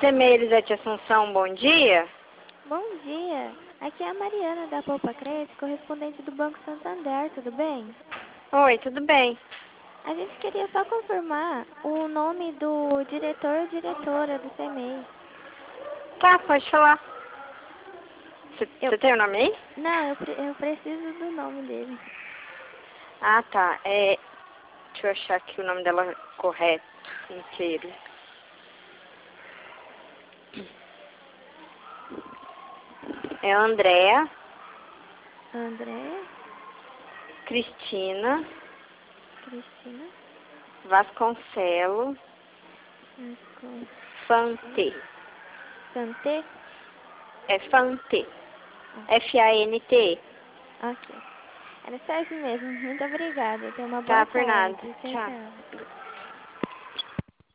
CMEI Elisete Assunção, bom dia. Bom dia. Aqui é a Mariana da Poupa Crédito, correspondente do Banco Santander, tudo bem? Oi, tudo bem? A gente queria só confirmar o nome do diretor ou diretora do CMEI. Tá, pode falar. Você Eu... tem o nome aí? Não, eu preciso do nome dele. Ah, tá. Deixa eu achar aqui o nome dela correto, inteiro. É Andréa André, Cristina Cristina, Vasconcelo Vasconcelos, Fante. Santé? É Fante. Ah, Fante. ok. Era só isso mesmo. Muito obrigada. Tenha uma boa Tá, por nada. tarde. Tchau, Tchau. tchau.